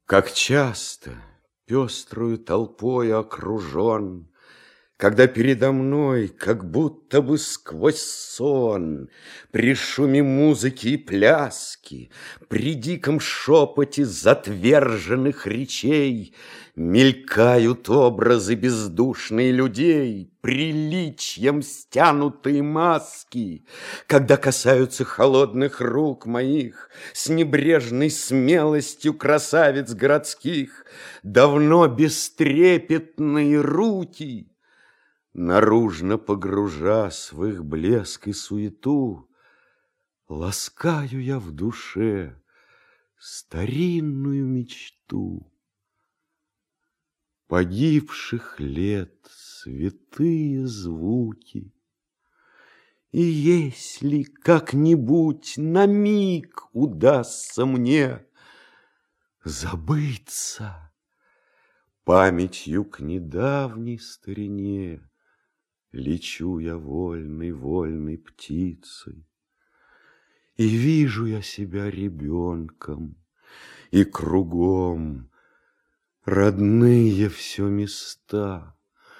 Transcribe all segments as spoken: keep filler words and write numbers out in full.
Как часто пеструю толпою окружен, когда передо мной, как будто бы сквозь сон, при шуме музыки и пляски, при диком шепоте затверженных речей мелькают образы бездушные людей, приличием стянутые маски, когда касаются холодных рук моих с небрежной смелостью красавиц городских давно бестрепетные руки. Наружно погружась в их блеск и суету, ласкаю я в душе старинную мечту погибших лет святые звуки. И если как-нибудь на миг удастся мне забыться памятью к недавней старине, лечу я вольной, вольной птицей, и вижу я себя ребенком, и кругом родные все места,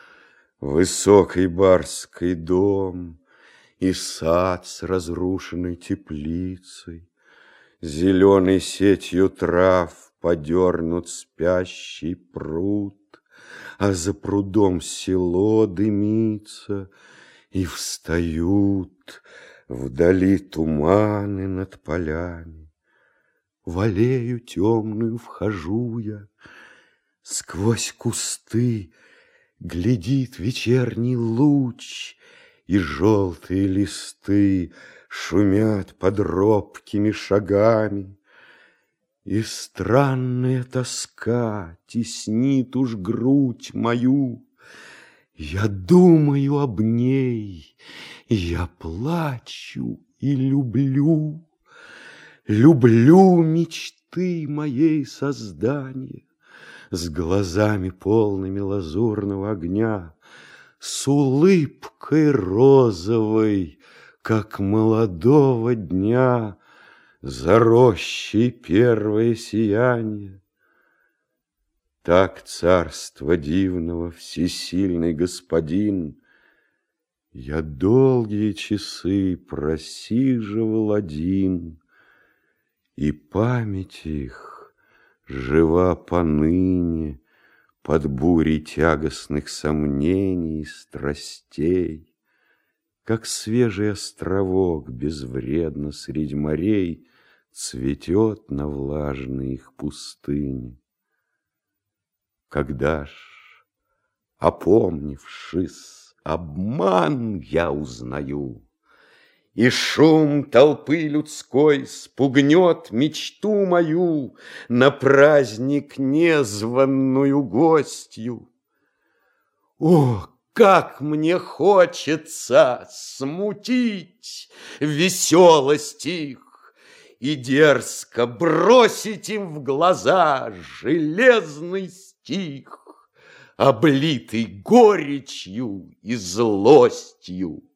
высокий барский дом и сад с разрушенной теплицей, зеленой сетью трав подернут спящий пруд, а за прудом село дымится, и встают вдали туманы над полями. В аллею темную вхожу я, сквозь кусты глядит вечерний луч, и желтые листы шумят под робкими шагами. И странная тоска теснит уж грудь мою. Я думаю об ней, я плачу и люблю. Люблю мечты моей создания, с глазами полными лазурного огня, с улыбкой розовой, как молодого дня, за рощей первое сияние. Так царство дивного всесильный господин я долгие часы просиживал один, и память их жива поныне под бурей тягостных сомнений и страстей, как свежий островок безвредно средь морей цветет на влажной их пустыне. Когда ж, опомнившись, обман я узнаю, и шум толпы людской спугнет мечту мою на праздник незваную гостью. О, как мне хочется смутить веселость их и дерзко бросить им в глаза железный стих, облитый горечью и злостью.